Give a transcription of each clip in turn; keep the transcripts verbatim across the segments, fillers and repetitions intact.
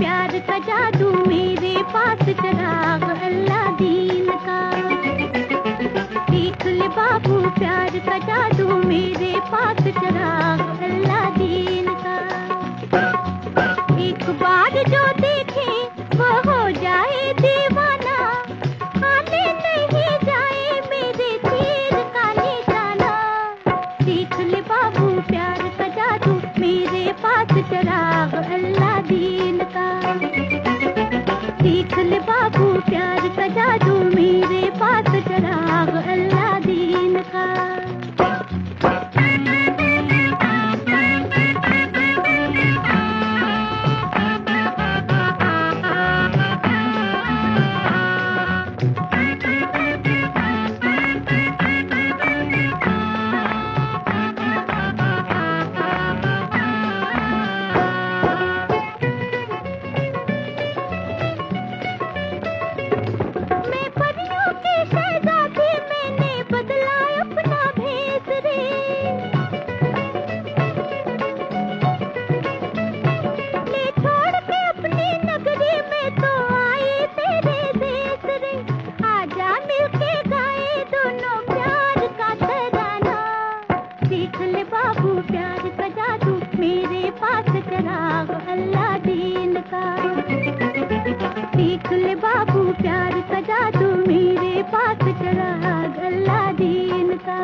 प्यार का जादू मेरे पास चिराग अल्लाह दीन का। सीख ले बाबू प्यार का जादू मेरे पास चिराग अल्लाह दीन का। एक बार जो देखे वो हो जाए दीवाना, आने नहीं जाए मेरे तीर का निशाना। सीख ले बाबू प्यार का जादू मेरे पास चिराग अल्लाह दीन का। सीख ले बाबू प्यार का जादू मेरे पास चिराग अल्लाह दीन का। सीख ले बाबू प्यार का जादू मेरे पास चिराग अल्लाह दीन का। सीख ले बाबू प्यार का जादू मेरे पास चिराग अल्लाह दीन का।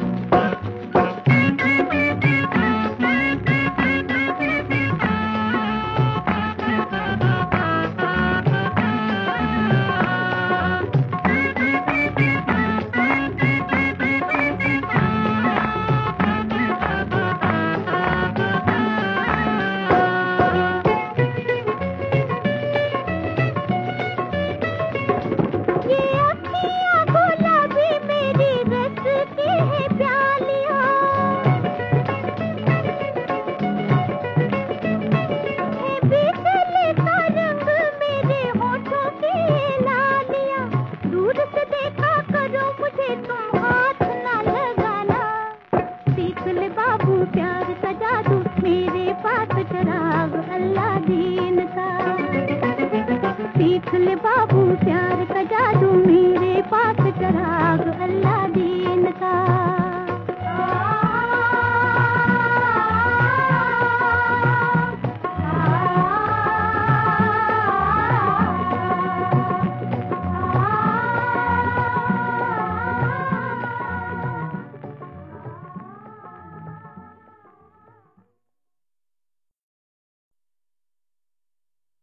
प्यार का जादू मेरे पास चिराग अल्लाह दीन का। सीख ले बाबू प्यार का जादू मेरे पास